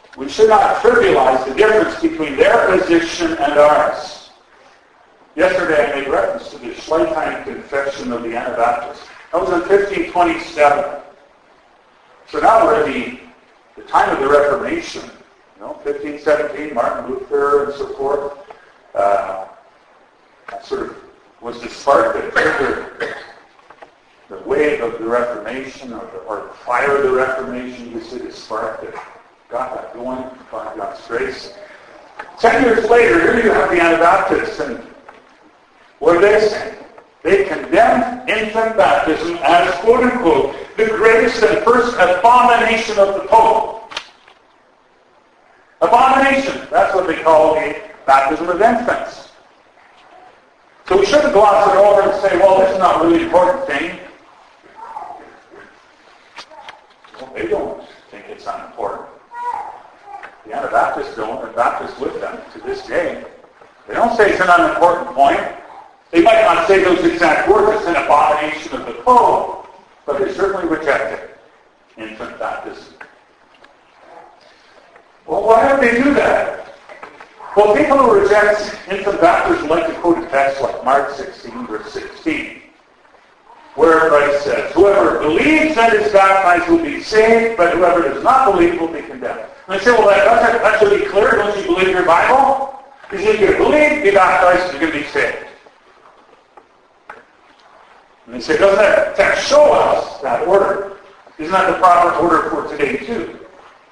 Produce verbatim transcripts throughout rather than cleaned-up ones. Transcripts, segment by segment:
we should not trivialize the difference between their position and ours. Yesterday I made reference to the Schleitheim Confession of the Anabaptists. That was in fifteen twenty-seven. So now we're at the, the time of the Reformation. You know, fifteen seventeen, Martin Luther and so forth. Uh, that sort of was the spark that triggered the wave of the Reformation, or the, or the fire of the Reformation. You see the spark that got that going by God's grace. Ten years later, here you have the Anabaptists, and what do they say? They condemn infant baptism as, quote unquote, the greatest and first abomination of the Pope. Abomination. That's what they call the baptism of infants. So we shouldn't gloss it over and say, well, this is not really an important thing. Well, they don't think it's unimportant. The Anabaptists don't, and Baptists with them to this day. They don't say it's an unimportant point. They might not say those exact words, it's an abomination of the Pope, but they certainly reject it. Infant baptism. Well, why do they do that? Well, people who reject infant baptism like to quote a text like Mark sixteen, verse sixteen, where Christ says, whoever believes and is baptized will be saved, but whoever does not believe will be condemned. And they say, well, that, that, that should be clear. Don't you believe your Bible? Because if you believe, be baptized, you're going to be saved. And they say, doesn't that text show us that order? Isn't that the proper order for today, too?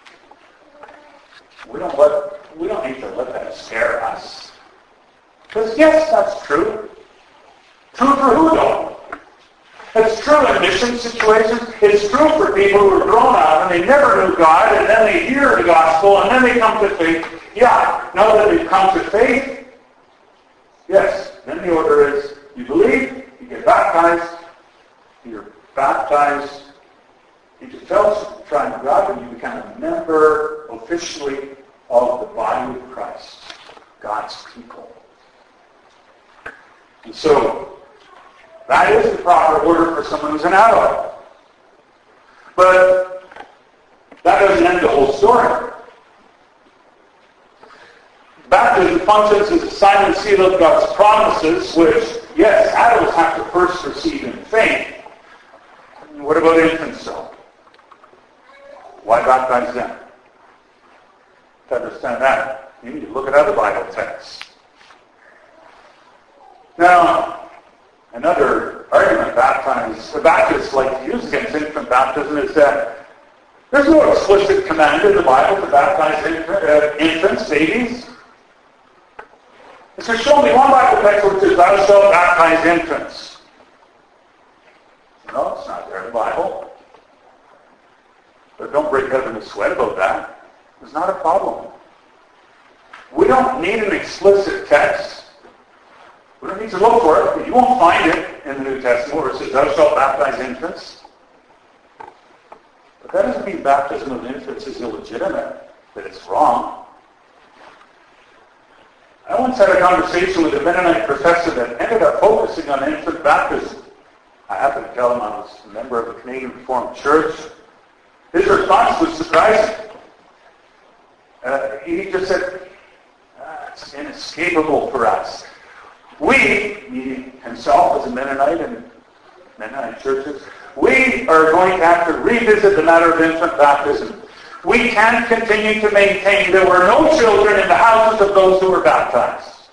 We don't let, we don't need to let that scare us. Because, yes, that's true. True for who, though? It's true in mission situations. It's true for people who are grown up and they never knew God, and then they hear the gospel, and then they come to faith. Yeah, now that they've come to faith, yes, then the order is, you believe, you get baptized, you're baptized into fellowship with the triune God, and you become a member officially of the body of Christ, God's people. And so, that is the proper order for someone who's an adult. But that doesn't end the whole story. Baptism functions as a sign and seal of God's promises, which, yes, adults have to first receive in faith. What about infants, though? Why baptize them? To understand that, you need to look at other Bible texts. Now, another argument Baptists, the Baptists like to use against infant baptism is that there's no explicit command in the Bible to baptize infant, uh, infants, babies. It says, show me one Bible text which says, thou shalt baptize infants. No, it's not there in the Bible. But don't break out in a sweat about that. It's not a problem. We don't need an explicit text. We don't need to look for it, but you won't find it in the New Testament where it says, thou shalt baptize infants. But that doesn't mean baptism of infants is illegitimate, that it's wrong. I once had a conversation with a Mennonite professor that ended up focusing on infant baptism. I happened to tell him I was a member of the Canadian Reformed Church. His response was surprising. Uh, he just said, ah, it's inescapable for us. We, meaning himself as a Mennonite and Mennonite churches, we are going to have to revisit the matter of infant baptism. We can't continue to maintain there were no children in the houses of those who were baptized.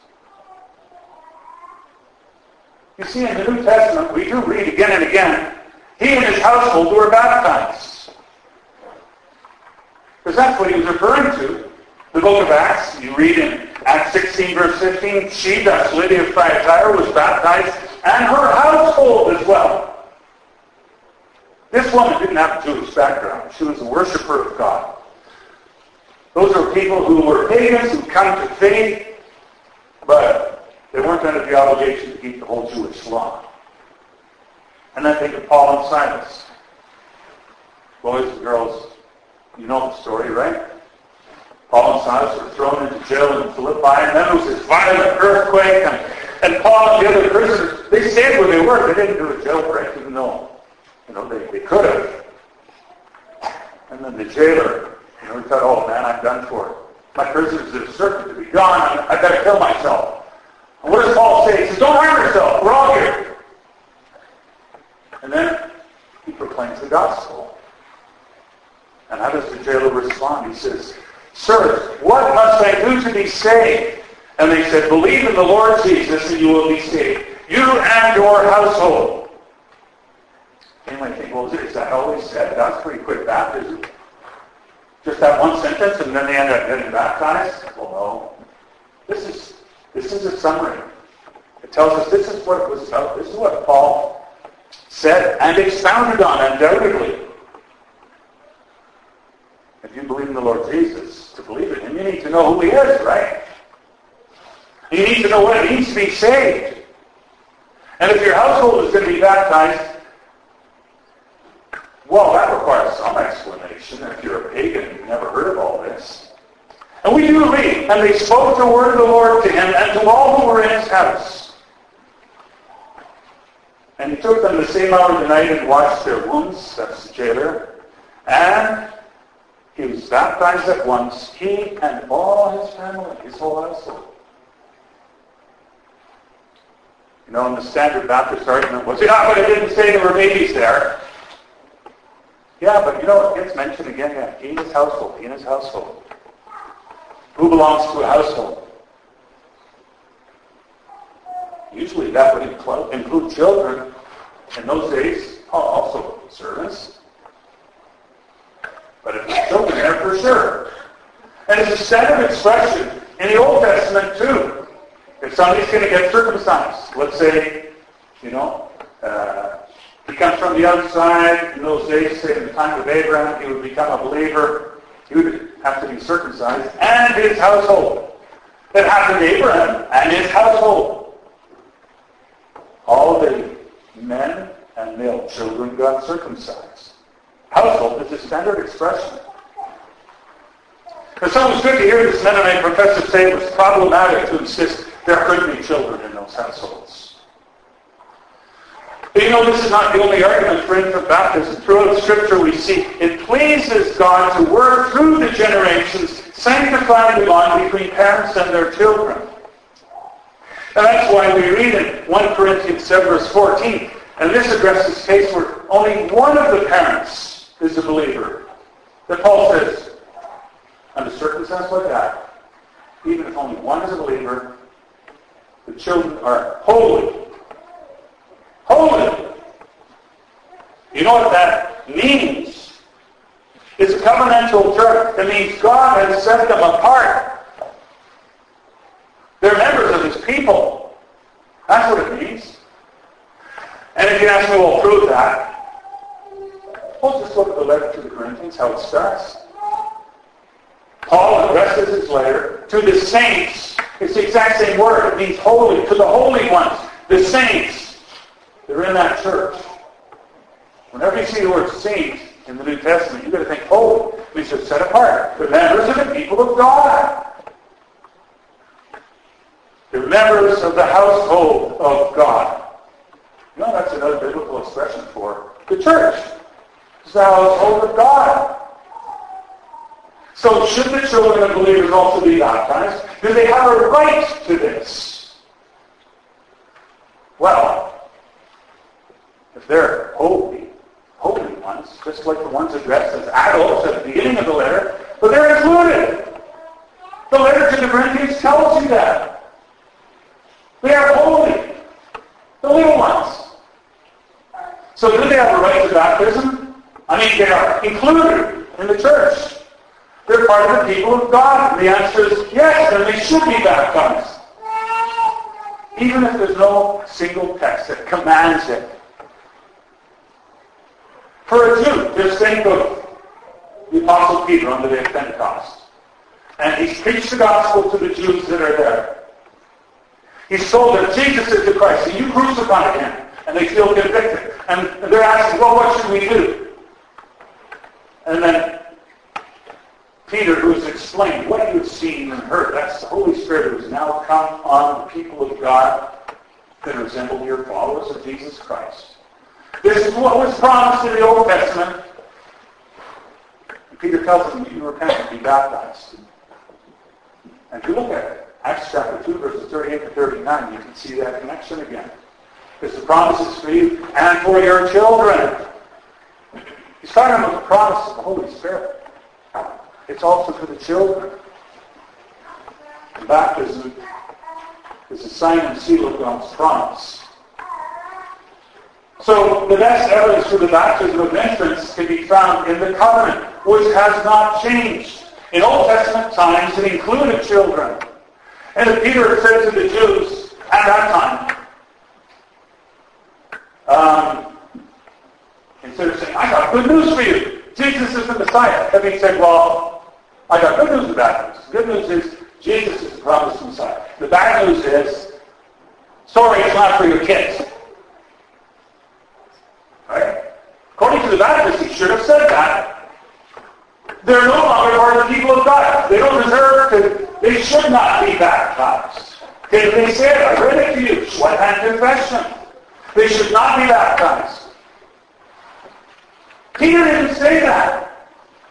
You see, in the New Testament, we do read again and again, he and his household were baptized. Because that's what he was referring to. The book of Acts, you read in Acts sixteen, verse fifteen, she, that's Lydia of Thyatira, was baptized, and her household as well. This woman didn't have a Jewish background. She was a worshiper of God. Those are people who were pagans, who come to faith, but they weren't under the obligation to keep the whole Jewish law. And then think of Paul and Silas. Boys and girls, you know the story, right? Paul and Silas were thrown into jail in Philippi, and then there was this violent earthquake, and, and Paul and the other prisoners, they stayed where they were. They didn't do a jailbreak, even though, you know, they, they could have. And then the jailer You know, he thought, oh man, I'm done for. My prisoners are certain to be gone. I've got to kill myself. And what does Paul say? He says, don't harm yourself. We're all here. And then he proclaims the gospel. And how does the jailer respond? He says, sirs, what must I do to be saved? And they said, believe in the Lord Jesus and you will be saved. You and your household. You might think, well, is that all he said? That's pretty quick baptism. Just that one sentence and then they end up getting baptized? Well, no. This is, this is a summary. It tells us this is what it was about. This is what Paul said and expounded on, undoubtedly. If you believe in the Lord Jesus, to believe in him, you need to know who he is, right? You need to know what it means to be saved. And if your household is going to be baptized, well, that requires some explanation. If you're a pagan, you've never heard of all this. And we do read, and they spoke the word of the Lord to him and to all who were in his house. And he took them the same hour of the night and washed their wounds, that's the jailer, and he was baptized at once, he and all his family, his whole household. You know, and the standard Baptist argument was, yeah, but it didn't say there were babies there. Yeah, but you know, it gets mentioned again, yeah, he and his household, he and his household. Who belongs to a household? Usually that would include, include children. In those days, also servants. But if there's children there, for sure. And it's a standard expression in the Old Testament too. If somebody's going to get circumcised, let's say, you know, uh, he comes from the outside. In those days, say in the time of Abraham, he would become a believer. He would have to be circumcised, and his household. It happened to Abraham and his household. All the men and male children got circumcised. Household is a standard expression. But so it was good to hear this Mennonite professor say it was problematic to insist there could be children in those households. But you know, this is not the only argument for infant baptism. Throughout Scripture we see it pleases God to work through the generations, sanctifying the bond between parents and their children. And that's why we read in First Corinthians seven verse fourteen, and this addresses a case where only one of the parents is a believer. That Paul says, under circumstances like that, even if only one is a believer, the children are holy. Holy. You know what that means? It's a covenantal term. It means God has set them apart. They're members of his people. That's what it means. And if you ask me, well, prove that, well, just look at the letter to the Corinthians, how it starts. Paul addresses his letter to the saints. It's the exact same word. It means holy, to the holy ones, the saints. They're in that church. Whenever you see the word saint in the New Testament, you've got to think holy. It means they're set apart. They're members of the people of God. They're members of the household of God. You know, that's another biblical expression for the church. It's the household of God. So should the children of believers also be baptized? Do they have a right to this? Well, if they're holy, holy ones, just like the ones addressed as adults at the beginning of the letter, but they're included. The letter to the Corinthians tells you that. They are holy. The little ones. So do they have a right to baptism? I mean, they are included in the church. They're part of the people of God. And the answer is yes, and they should be baptized. Even if there's no single text that commands it. For a Jew, just think of the Apostle Peter on the day of Pentecost. And he's preached the gospel to the Jews that are there. He's told them, Jesus is the Christ, and you crucified him. And they feel convicted. And they're asking, well, what should we do? And then Peter, who has explained what you have seen and heard, that's the Holy Spirit who has now come on the people of God that resemble your followers of Jesus Christ. This is what was promised in the Old Testament. Peter tells them, you repent and be baptized. And if you look at Acts chapter two, verses thirty-eight to thirty-nine, you can see that connection again. Because the promise is for you and for your children. He's talking about the promise of the Holy Spirit. It's also for the children. And baptism is a sign and seal of God's promise. So the best evidence for the baptism of infants can be found in the covenant, which has not changed. In Old Testament times, it included children. And as Peter said to the Jews at that time, um, instead of saying, I got good news for you. Jesus is the Messiah. And he said, well, I got good news about this. The good news is Jesus is the promised Messiah. The bad news is, sorry, it's not for your kids. Right? According to the Baptists, he should have said that. They're no longer part of the people of God. They don't deserve to, they should not be baptized. Okay, they said, I read it to you, Schweitheim confession. They should not be baptized. Peter didn't say that.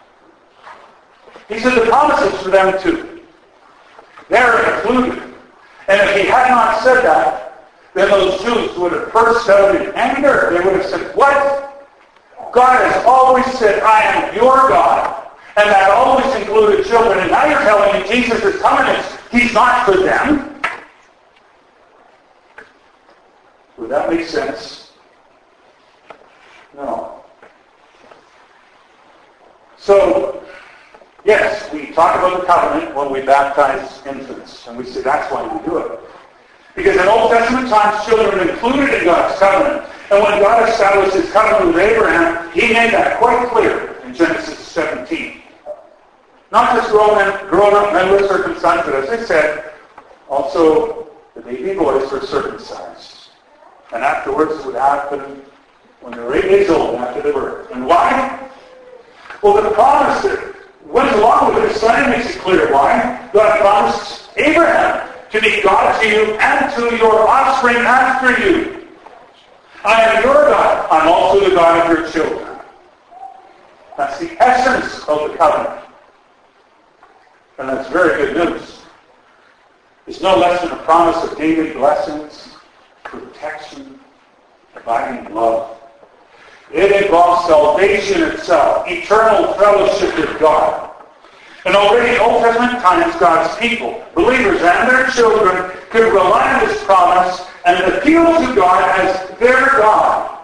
He said the promise is for them too. They're included. And if he had not said that, then those Jews would have burst out in anger. They would have said, what? God has always said, I am your God. And that always included children. And now you're telling me Jesus is coming and he's not for them. Would that make sense? No. So, yes, we talk about the covenant when we baptize infants. And we say that's why we do it. Because in Old Testament times, children were included in God's covenant. And when God established his covenant with Abraham, he made that quite clear in Genesis seventeen. Not just grown-up grown men were circumcised, but as I said, also the baby boys were circumcised. And afterwards it would happen when they were eight days old after they were. And why? Well, the promise that went along with his son makes it clear why. God promised Abraham to be God to you and to your offspring after you. I am your God. I'm also the God of your children. That's the essence of the covenant. And that's very good news. It's no less than a promise of daily blessings, protection, abiding love. It involves salvation itself, eternal fellowship with God. And already in Old Testament times, God's people, believers and their children, could rely on this promise and appeal to God as their God.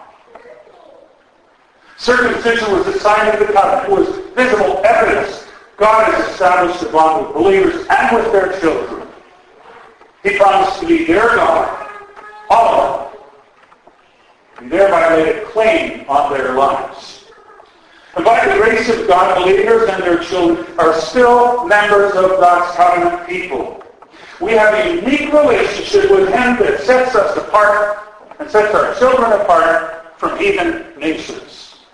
Circumcision was a sign of the covenant. It was visible evidence God has established a bond with believers and with their children. He promised to be their God, all of them. He thereby laid a claim on their lives. And by the grace of God, believers and their children are still members of God's covenant people. We have a unique relationship with him that sets us apart and sets our children apart from heathen nations.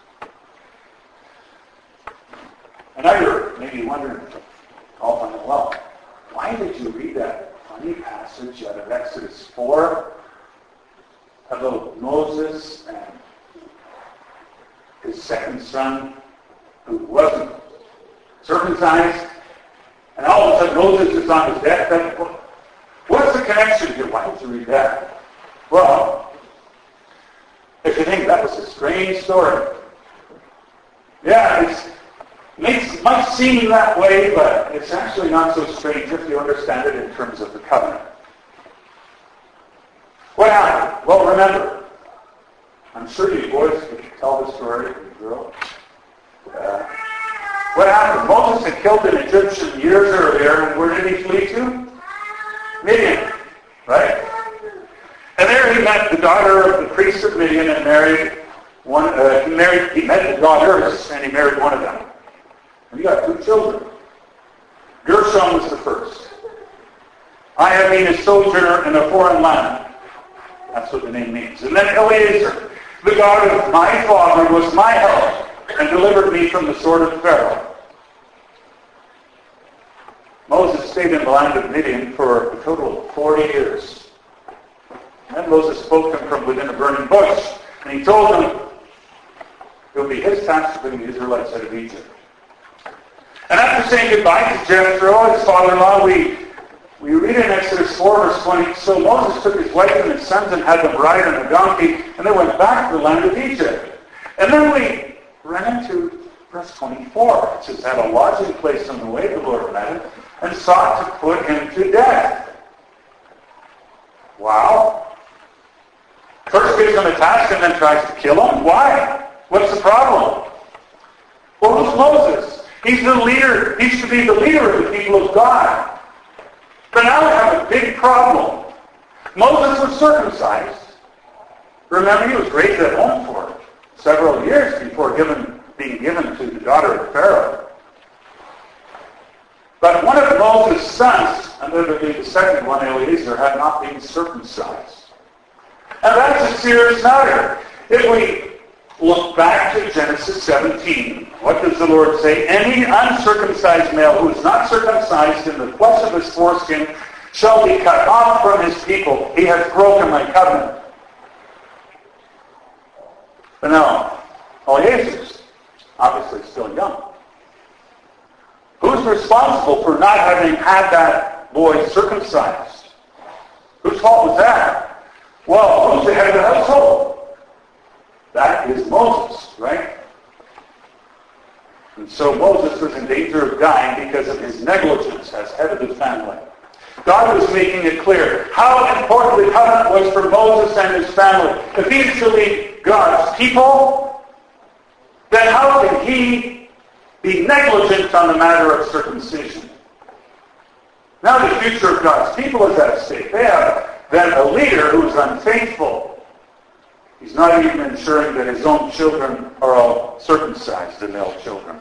And now you're maybe wondering, all fun and well, why did you read that funny passage out of Exodus four about Moses and his second son who wasn't circumcised, and all of a sudden Moses is on his deathbed? What's the connection here? Why did you read that? Well, if you think that was a strange story, yeah, it's Makes, might seem that way, but it's actually not so strange if you understand it in terms of the covenant. What happened? Well, remember, I'm sure you boys could tell the story, you girls. Uh, what happened? Moses had killed an Egyptian years earlier, and where did he flee to? Midian, right? And there he met the daughter of the priest of Midian and married one. Uh, he married. He met the daughters, and he married one of them. And you got two children. Gershom was the first. I have been a sojourner in a foreign land. That's what the name means. And then Eleazar, the God of my father, was my help and delivered me from the sword of Pharaoh. Moses stayed in the land of Midian for a total of forty years. And then Moses spoke to him from within a burning bush, and he told him it would be his task to bring the Israelites out of Egypt. after saying goodbye to Jethro, his father-in-law, we, we read in Exodus four, verse twenty, so Moses took his wife and his sons and had them ride on a donkey, and they went back to the land of Egypt. And then we ran into verse twenty-four. It says, had a lodging place on the way the Lord met him, and sought to put him to death. Wow. First gives him a task and then tries to kill him. Why? What's the problem? Well, who's Moses? He's the leader. He should be the leader of the people of God. But now we have a big problem. Moses was circumcised. Remember, he was raised at home for several years before given, being given to the daughter of Pharaoh. But one of Moses' sons, and that would be the second one, Eliezer, had not been circumcised. And that's a serious matter. If we look back to Genesis seventeen, what does the Lord say? Any uncircumcised male who is not circumcised in the flesh of his foreskin shall be cut off from his people. He has broken my covenant. But now, Eliezer's obviously still young. Who's responsible for not having had that boy circumcised? Whose fault was that? Well, who's the head of the household? That is Moses, right? And so Moses was in danger of dying because of his negligence as head of his family. God was making it clear how important the covenant was for Moses and his family. If he is to lead God's people, then how can he be negligent on the matter of circumcision? Now the future of God's people is at stake. They have then a leader who is unfaithful. He's not even ensuring that his own children are all circumcised, the male children.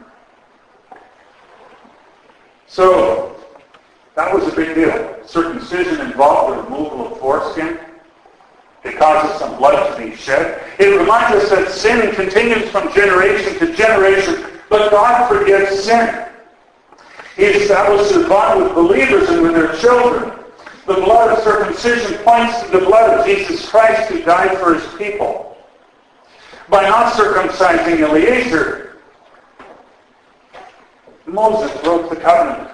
So, that was a big deal. Circumcision involved the removal of foreskin. It causes some blood to be shed. It reminds us that sin continues from generation to generation, but God forgives sin. He establishes a bond with believers and with their children. The blood of circumcision points to the blood of Jesus Christ who died for his people. By not circumcising Eliezer, Moses broke the covenant.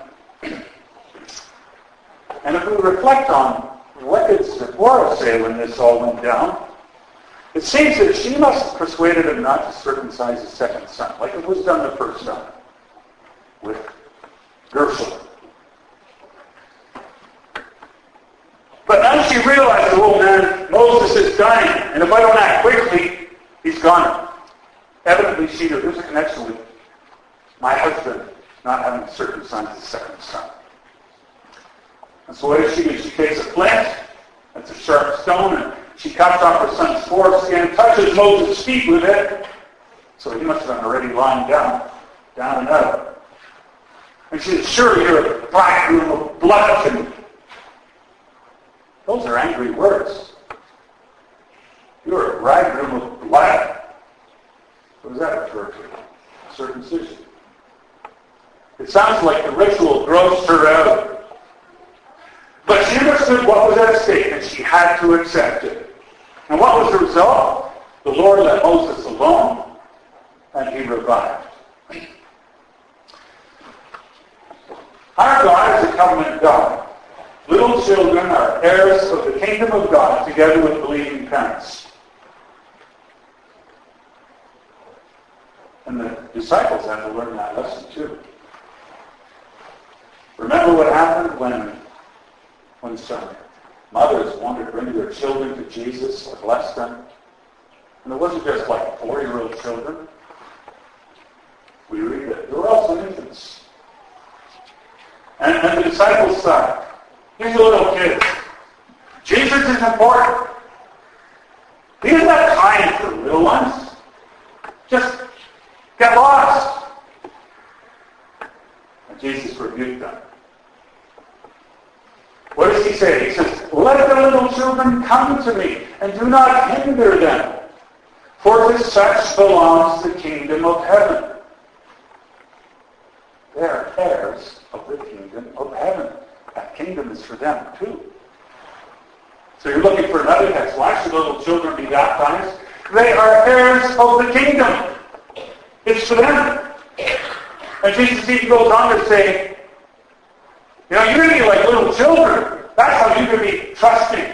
And if we reflect on what did Zipporah say when this all went down, it seems that she must have persuaded him not to circumcise his second son, like it was done the first son with Gershom. But now she realized, oh man, Moses is dying, and if I don't act quickly, he's gone. Evidently she knew there's a connection with my husband not having circumcised his second son. And so what does she do? She takes a flint, that's a sharp stone, and she cuts off her son's foreskin, touches Moses' feet with it, so he must have been already lying down, down and out. And she says, sure, you're a bridegroom of blood. And those are angry words. You're a bridegroom of blood. What does that refer to? Circumcision. It sounds like the ritual grossed her out. But she understood what was at stake, and she had to accept it. And what was the result? The Lord let Moses alone, and he revived. Our God is a covenant God. Little children are heirs of the kingdom of God together with believing parents. And the disciples had to learn that lesson too. Remember what happened when, when some mothers wanted to bring their children to Jesus or bless them? And it wasn't just like four-year-old children. We read that there were also infants. And, and the disciples thought, here's a little kid. Jesus is important. He doesn't have time for little ones. Just get lost. And Jesus rebuked them. What does he say? He says, let the little children come to me, and do not hinder them, for to such belongs the kingdom of heaven. They are heirs of the kingdom of heaven. That kingdom is for them too. So you're looking for another text. Why should little children be baptized? They are heirs of the kingdom. It's for them. And Jesus even goes on to say, you know, you're going to be like little children. That's how you're going to be trusting.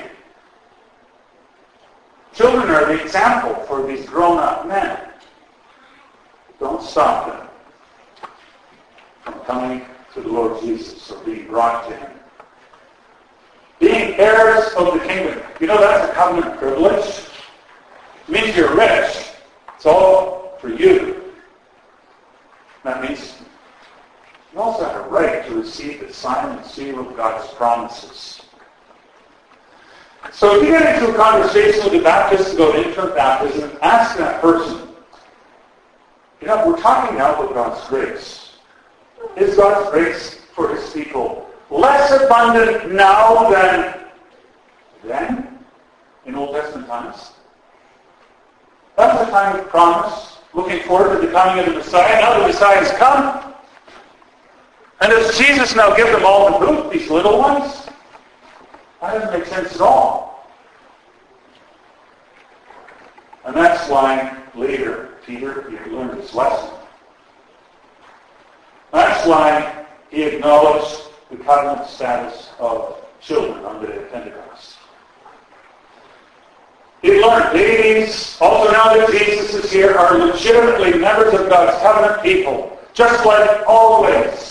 Children are the example for these grown-up men. Don't stop them from coming to the Lord Jesus or being brought to Him. Being heirs of the kingdom. You know, that's a covenant privilege. It means you're rich. It's all for you. That means you also have a right to receive the sign and seal of God's promises. So if you get into a conversation with a Baptist about infant baptism, ask that person, you know, we're talking now about God's grace. Is God's grace for His people less abundant now than then in Old Testament times? That's the time of promise, looking forward to the coming of the Messiah. Now the Messiah has come. And does Jesus now give them all the boot, these little ones? That doesn't make sense at all. And that's why later Peter, he learned his lesson. That's why he acknowledged the covenant status of children on the day of Pentecost. He learned these, also now that Jesus is here, are legitimately members of God's covenant people, just like always.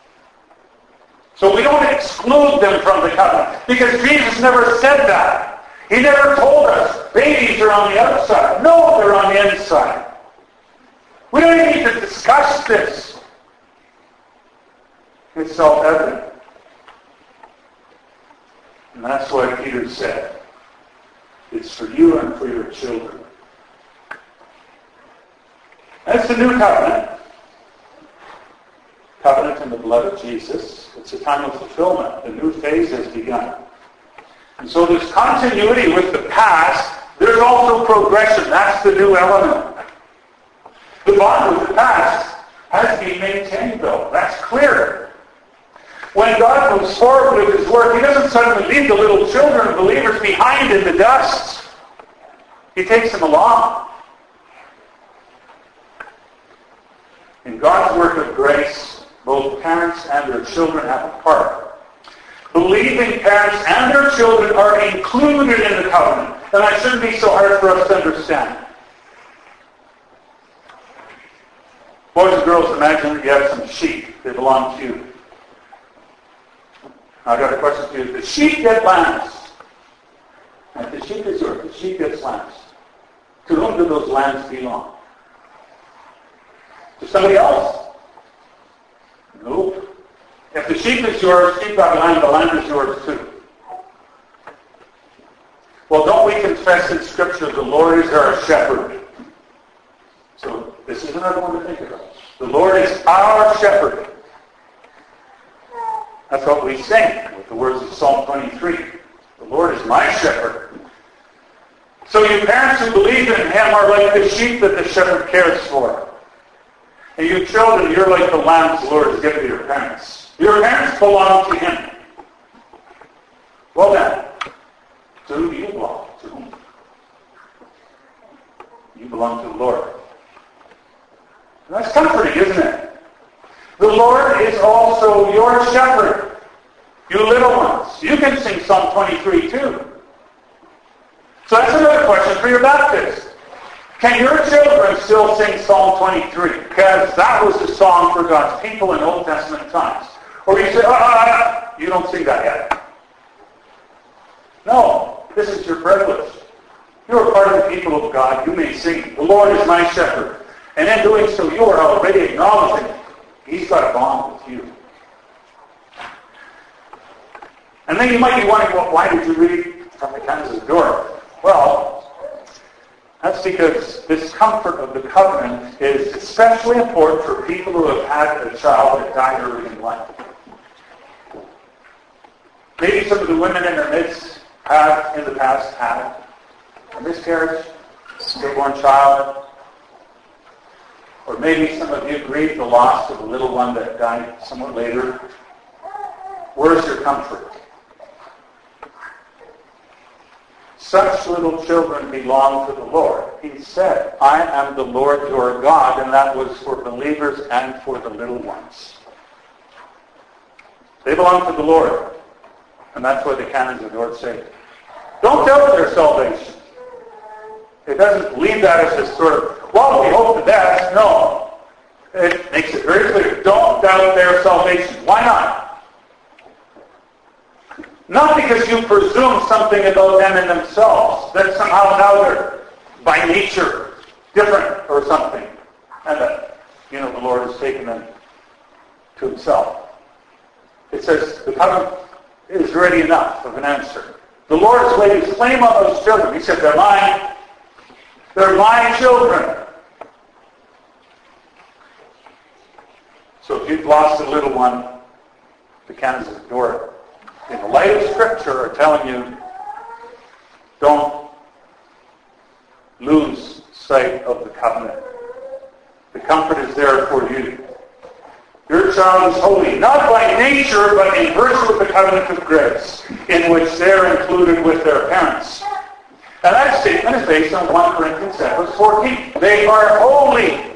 So we don't exclude them from the covenant, because Jesus never said that. He never told us, babies are on the outside. No, they're on the inside. We don't even need to discuss this. It's self-evident. And that's why Peter said, it's for you and for your children. That's the new covenant. Covenant in the blood of Jesus. It's a time of fulfillment. The new phase has begun. And so there's continuity with the past. There's also progression. That's the new element. The bond with the past has been maintained, though. That's clear. When God moves forward with His work, He doesn't suddenly leave the little children and believers behind in the dust. He takes them along. In God's work of grace, both parents and their children have a part. Believing parents and their children are included in the covenant. And that shouldn't be so hard for us to understand. Boys and girls, imagine that you have some sheep. They belong to you. I've got a question for you. The sheep get lambs. And if the sheep is yours, the sheep gets lambs. To whom do those lambs belong? To somebody else? Nope. If the sheep is yours, sheep got lamb, the lamb is yours too. Well, don't we confess in Scripture the Lord is our shepherd? So this is another one to think about. The Lord is our shepherd. That's what we sing with the words of Psalm twenty-three. The Lord is my shepherd. So you parents who believe in Him are like the sheep that the shepherd cares for. And you children, you're like the lambs the Lord has given to your parents. Your parents belong to Him. Well then, to who do you belong? To whom? You belong to the Lord. And that's comforting, isn't it? The Lord is also your shepherd. You little ones. You can sing Psalm twenty-three too. So that's another question for your Baptist. Can your children still sing Psalm twenty-three? Because that was the song for God's people in Old Testament times. Or you say, ah, you don't sing that yet. No, this is your privilege. You're a part of the people of God. You may sing, the Lord is my shepherd. And in doing so, you are already acknowledging He's got a bond with you. And then you might be wondering, well, why did you read from the Kansas door? Well, that's because this comfort of the covenant is especially important for people who have had a child that died early in life. Maybe some of the women in their midst have, in the past, had a miscarriage, a stillborn child. Or maybe some of you grieved the loss of a little one that died somewhat later. Where's your comfort? such little children belong to the Lord. He said, I am the Lord your God, and that was for believers and for the little ones. They belong to the Lord. And that's why the canons of Dort say, don't doubt their salvation. It doesn't leave that as this sort of, well, we hope the best. No. It makes it very clear. Don't doubt their salvation. Why not? Not because you presume something about them in themselves, that somehow now they're by nature different or something, and that, you know, the Lord has taken them to himself. It says the covenant is ready enough of an answer. The Lord has laid his claim on those children. He said, they're mine. They're my children. So if you've lost a little one, the canons of Dort, in the light of Scripture, are telling you, don't lose sight of the covenant. The comfort is there for you. Your child is holy, not by nature, but in virtue of the covenant of grace, in which they're included with their parents. And that statement is based on First Corinthians seven fourteen. They are holy.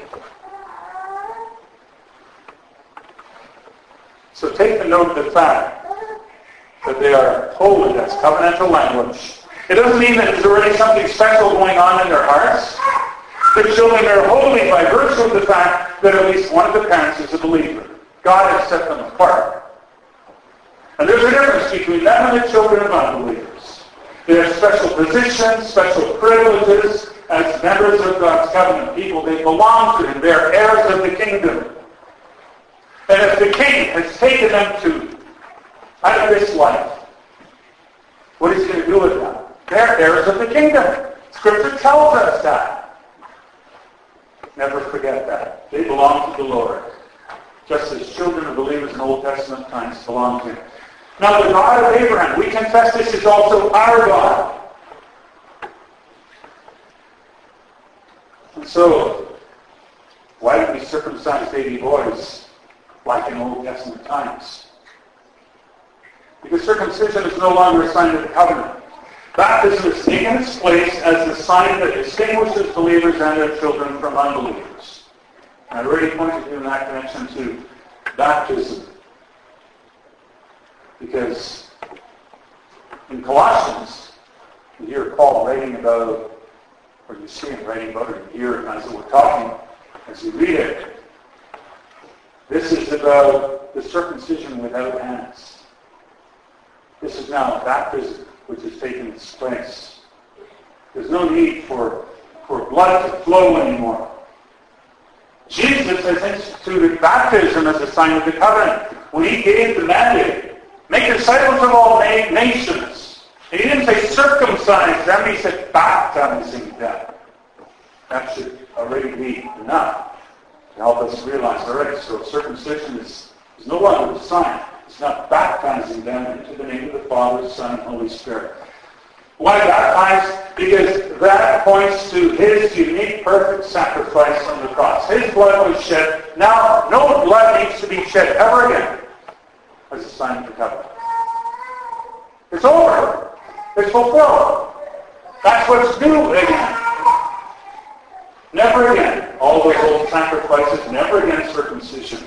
So take the note of the fact that they are holy. That's covenantal language. It doesn't mean that there's already something special going on in their hearts. The children are holy by virtue of the fact that at least one of the parents is a believer. God has set them apart. And there's a difference between them and the children of unbelievers. They have special positions, special privileges as members of God's covenant people. They belong to him. They're heirs of the kingdom. And if the king has taken them to out of this life, what is he going to do with them? They're heirs of the kingdom. Scripture tells us that. Never forget that. They belong to the Lord. Just as children of believers in Old Testament times belong to him. Now the God of Abraham, we confess this is also our God. And so, why did we circumcise baby boys like in Old Testament times? Because circumcision is no longer a sign of the covenant. Baptism is taken its place as the sign that distinguishes believers and their children from unbelievers. I already pointed you in that connection to baptism. Because in Colossians, you hear Paul writing about, or you see him writing about it, you hear it as we're talking, as you read it. This is about the circumcision without hands. This is now baptism, which has taken its place. There's no need for, for blood to flow anymore. Jesus has instituted baptism as a sign of the covenant. When he gave the mandate, make disciples of all na- nations. He didn't say circumcise them, he said baptizing them. That should already be enough to help us realize already. So circumcision is, is no longer a sign. It's not baptizing them into the name of the Father, Son, and Holy Spirit. Why baptize? Because that points to his unique, perfect sacrifice on the cross. His blood was shed. Now, no blood needs to be shed ever again as a sign of the covenant. It's over. It's fulfilled. That's what's new again. Never again. All those old sacrifices, never again circumcision.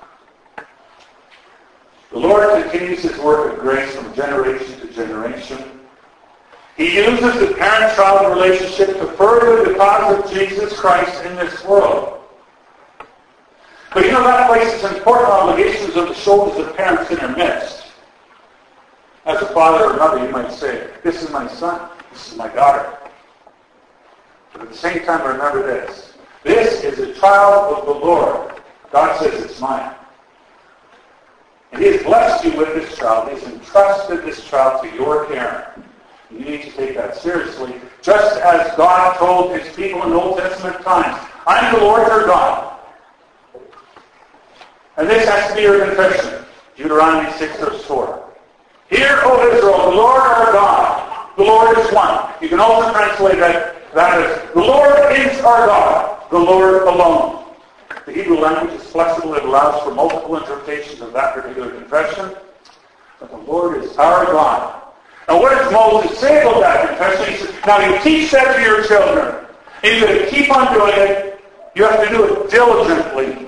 The Lord continues his work of grace from generation to generation. He uses the parent-child relationship to further the cause of Jesus Christ in this world. But you know, that places important obligations on the shoulders of parents in their midst. As a father or mother, you might say, this is my son, this is my daughter. But at the same time, remember this. This is a child of the Lord. God says it's mine. And he has blessed you with this child. He has entrusted this child to your care. You need to take that seriously. Just as God told his people in Old Testament times, I am the Lord your God. And this has to be your confession. Deuteronomy six, verse four. Hear, O Israel, the Lord our God. The Lord is one. You can also translate that, that as, the Lord is our God. The Lord alone. The Hebrew language is flexible. It allows for multiple interpretations of that particular confession. But the Lord is our God. And what does Moses say about that confession? He says, now you teach that to your children. And you're going to keep on doing it. You have to do it diligently.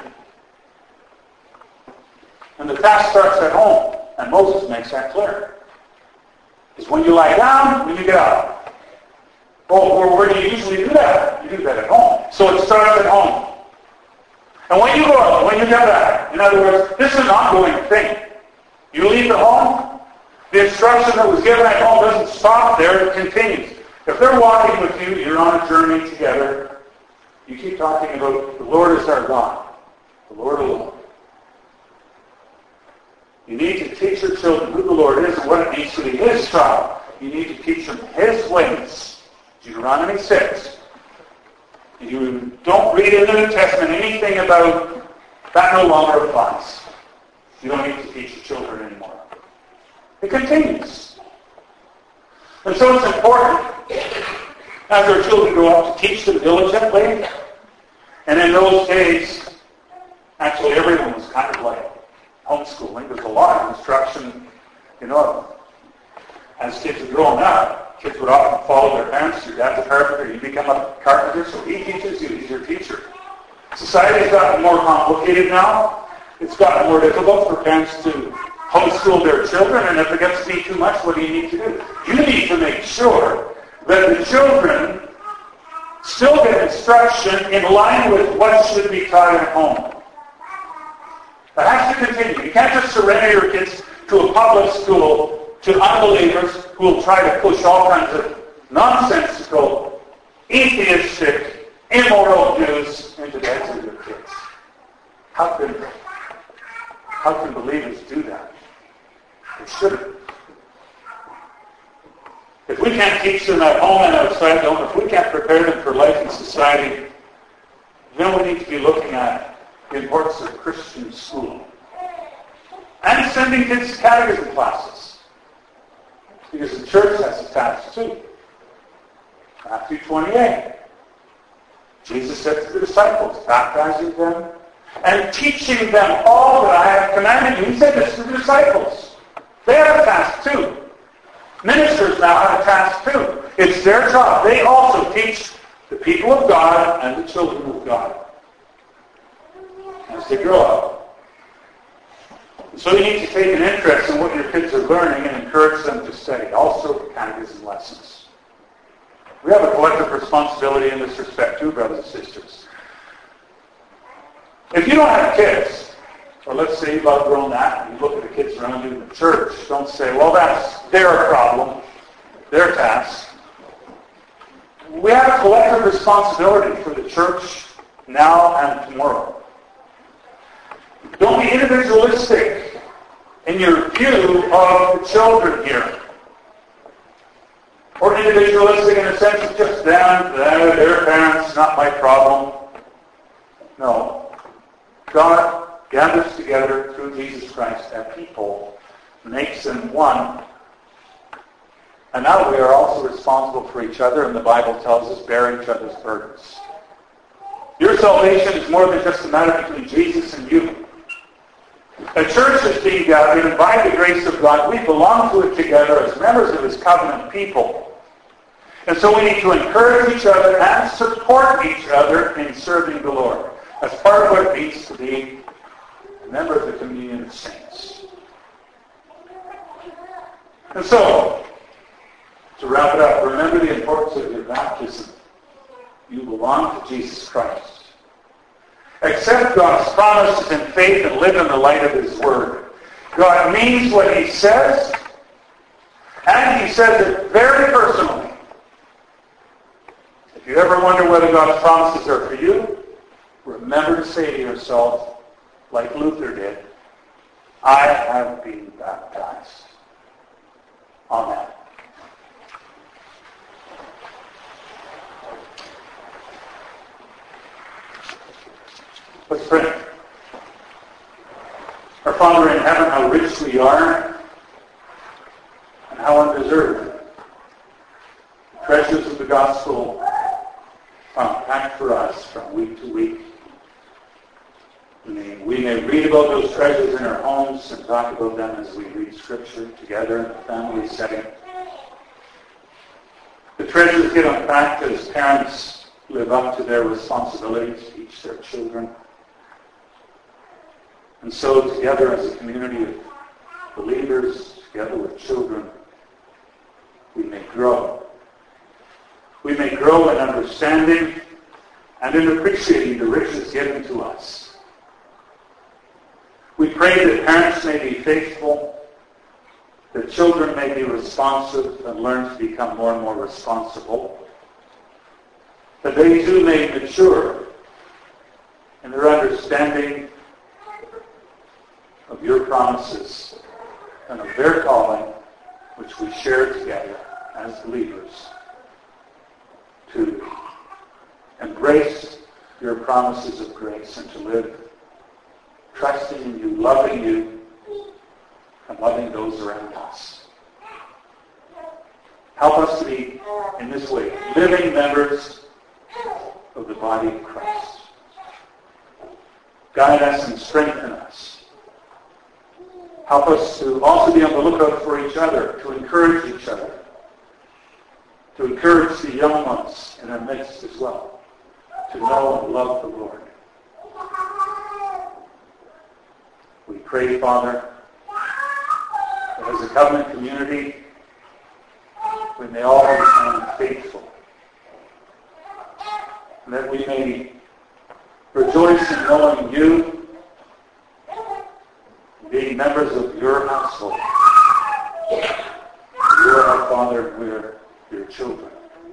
And the task starts at home. And Moses makes that clear. It's when you lie down, when you get up. Well, where, where do you usually do that? You do that at home. So it starts at home. And when you go out, when you get back, in other words, this is an ongoing thing. You leave the home, the instruction that was given at home doesn't stop there, it continues. If they're walking with you, you're on a journey together, you keep talking about the Lord is our God, the Lord alone. You need to teach your children who the Lord is and what it means to be His child. You need to teach them His ways. Deuteronomy six. You don't read in the New Testament anything about that no longer applies. You don't need to teach your children anymore. It continues. And so it's important as our children grow up to teach them diligently. And in those days, actually everyone was kind of like homeschooling. There's a lot of instruction, you know, as kids are growing up. Kids would often follow their parents. Your dad's a carpenter, you become a carpenter, so he teaches you, he's your teacher. Society's gotten more complicated now. It's gotten more difficult for parents to homeschool their children, and if it gets to be too much, what do you need to do? You need to make sure that the children still get instruction in line with what should be taught at home. That has to continue. You can't just surrender your kids to a public school to unbelievers who will try to push all kinds of nonsensical, atheistic, immoral views into the heads of your kids. How can, how can believers do that? They shouldn't. If we can't teach them at home and outside the home, if we can't prepare them for life in society, then we need to be looking at the importance of Christian school. And sending kids to catechism classes. Because the church has a task too. Matthew twenty-eight. Jesus said to the disciples, baptizing them and teaching them all that I have commanded you. He said this to the disciples. They have a task too. Ministers now have a task too. It's their job. They also teach the people of God and the children of God as they grow up. So you need to take an interest in what your kids are learning and encourage them to study. Also, catechism lessons. We have a collective responsibility in this respect too, brothers and sisters. If you don't have kids, or let's say you've outgrown that, and you look at the kids around you in the church, don't say, well, that's their problem, their task. We have a collective responsibility for the church now and tomorrow. Don't be individualistic in your view of the children here. Or individualistic in the sense of just them, them, their parents, not my problem. No. God gathers together through Jesus Christ a people, makes them one. And now we are also responsible for each other, and the Bible tells us, bear each other's burdens. Your salvation is more than just a matter between Jesus and you. A church is being gathered, and by the grace of God, we belong to it together as members of His covenant people. And so we need to encourage each other and support each other in serving the Lord as part of what it means to be a member of the communion of saints. And so, to wrap it up, remember the importance of your baptism. You belong to Jesus Christ. Accept God's promises in faith and live in the light of His Word. God means what He says, and He says it very personally. If you ever wonder whether God's promises are for you, remember to say to yourself, like Luther did, I have been baptized. Amen. Let's pray. Our Father in heaven, how rich we are and how undeserved. The treasures of the gospel are packed for us from week to week. We may, we may read about those treasures in our homes and talk about them as we read Scripture together in a family setting. The treasures get unpacked as parents live up to their responsibilities to teach their children. And so together as a community of believers, together with children, we may grow. We may grow in understanding and in appreciating the riches given to us. We pray that parents may be faithful, that children may be responsive and learn to become more and more responsible, that they too may mature in their understanding of your promises and of their calling, which we share together as believers, to embrace your promises of grace and to live trusting in you, loving you, and loving those around us. Help us to be, in this way, living members of the body of Christ. Guide us and strengthen us. Help us to also be on the lookout for each other, to encourage each other, to encourage the young ones in our midst as well, to know and love the Lord. We pray, Father, that as a covenant community, we may all become faithful, and that we may rejoice in knowing you, being members of your household. You are our Father, and we are your children.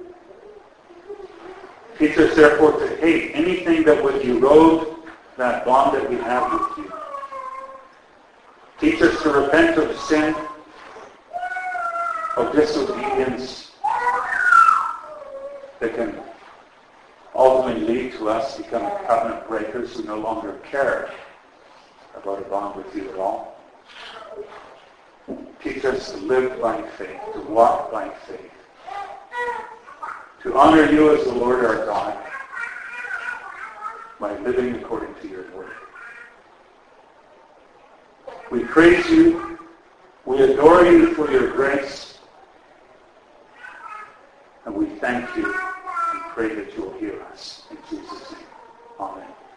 Teach us, therefore, to hate anything that would erode that bond that we have with you. Teach us to repent of sin, of disobedience that can ultimately lead to us becoming covenant breakers who no longer care about a bond with you at all. Teach us to live by faith, to walk by faith, to honor you as the Lord our God by living according to your word. We praise you. We adore you for your grace. And we thank you and pray that you will hear us. In Jesus' name. Amen.